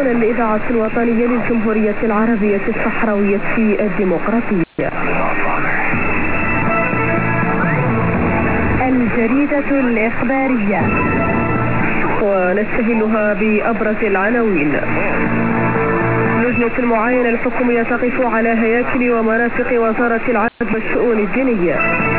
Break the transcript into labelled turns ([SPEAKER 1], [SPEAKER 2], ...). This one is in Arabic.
[SPEAKER 1] تستمعون الإذاعة الوطنية للجمهورية العربية الصحراوية الديمقراطية. الجريدة الإخبارية، ونستهلها بأبرز العناوين. لجنة المعاينة الحكومية تقف على هياكل ومرافق وزارة العدل والشؤون الدينية.